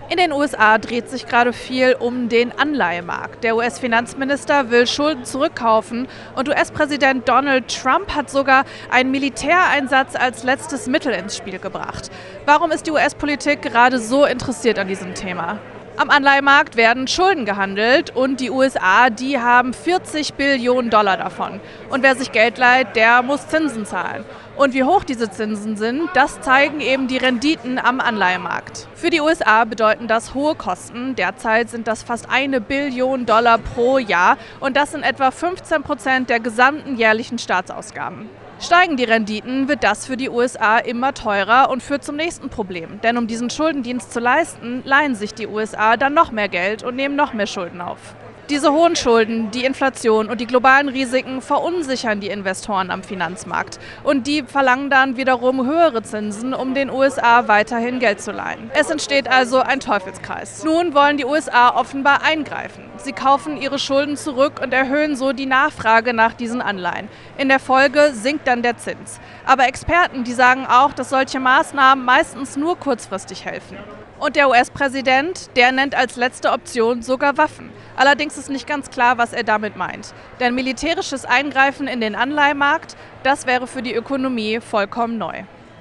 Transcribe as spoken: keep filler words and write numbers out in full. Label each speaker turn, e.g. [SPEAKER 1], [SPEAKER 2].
[SPEAKER 1] In den U S A dreht sich gerade viel um den Anleihemarkt. Der U S-Finanzminister will Schulden zurückkaufen und U S-Präsident Donald Trump hat sogar einen Militäreinsatz als letztes Mittel ins Spiel gebracht. Warum ist die U S-Politik gerade so interessiert an diesem Thema? Am Anleihemarkt werden Schulden gehandelt und die U S A, die haben vierzig Billionen Dollar davon. Und wer sich Geld leiht, der muss Zinsen zahlen. Und wie hoch diese Zinsen sind, das zeigen eben die Renditen am Anleihemarkt. Für die U S A bedeuten das hohe Kosten. Derzeit sind das fast eine Billion Dollar pro Jahr und das sind etwa fünfzehn Prozent der gesamten jährlichen Staatsausgaben. Steigen die Renditen, wird das für die U S A immer teurer und führt zum nächsten Problem. Denn um diesen Schuldendienst zu leisten, leihen sich die U S A dann noch mehr Geld und nehmen noch mehr Schulden auf. Diese hohen Schulden, die Inflation und die globalen Risiken verunsichern die Investoren am Finanzmarkt. Und die verlangen dann wiederum höhere Zinsen, um den U S A weiterhin Geld zu leihen. Es entsteht also ein Teufelskreis. Nun wollen die U S A offenbar eingreifen. Sie kaufen ihre Schulden zurück und erhöhen so die Nachfrage nach diesen Anleihen. In der Folge sinkt dann der Zins. Aber Experten, die sagen auch, dass solche Maßnahmen meistens nur kurzfristig helfen. Und der U S-Präsident, der nennt als letzte Option sogar Waffen. Allerdings ist nicht ganz klar, was er damit meint. Denn militärisches Eingreifen in den Anleihemarkt, das wäre für die Ökonomie vollkommen neu.